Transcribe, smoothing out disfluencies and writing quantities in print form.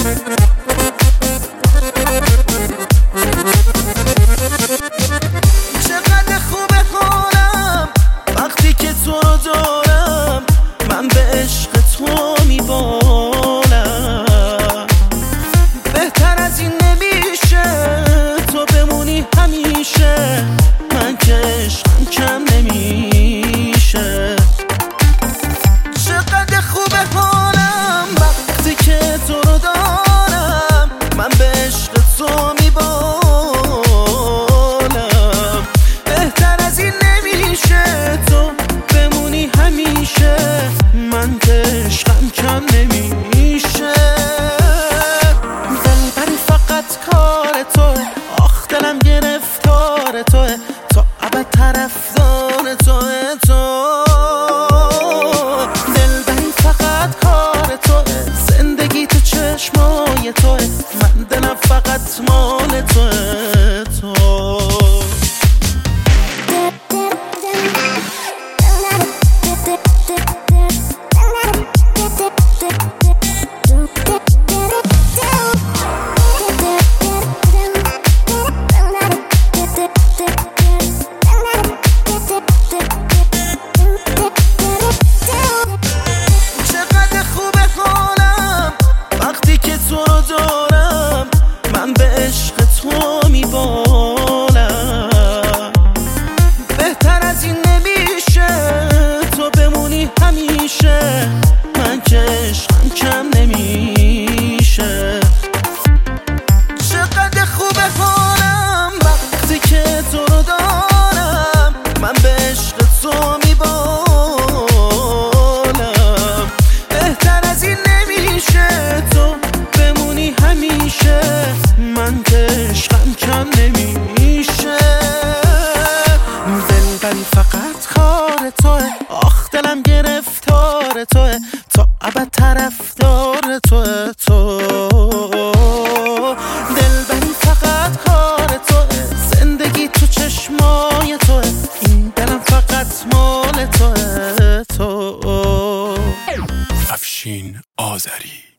چقدر خوبه حالم وقتی که تو رو دارم، من به عشق تو میبالم. بهتر از این نمیشه تو بمونی همیشه، من که عشقم کم نمیشه. چقدر خوبه حالم وقتی که تو رو دارم، من به عشق تو میبالم. بهتر از این نمیشه تو بمونی همیشه، من که عشقم کم نمیشه. دلبری فقط کار توه، آخ دلم گرفتار توه، تا ابد طرفدار توه. تو دلبری فقط کار توه، زندگی تو چشمای توه، من دلم فقط مال توه. تو من که عشقم کم نمیشه. چقدر خوبه حالم وقتی که تو رو دارم، من به عشق تو میبالم. بهتر از این نمیشه تو بمونی همیشه، من که عشقم کم نمیشه. دلبری فقط کار توه، آخ دلم گرفتار توه، تا ابد طرفدار توه. تو دلبری فقط کار توه، زندگی تو چشمای توه، این دلم فقط مال توه. تو افشین آذری.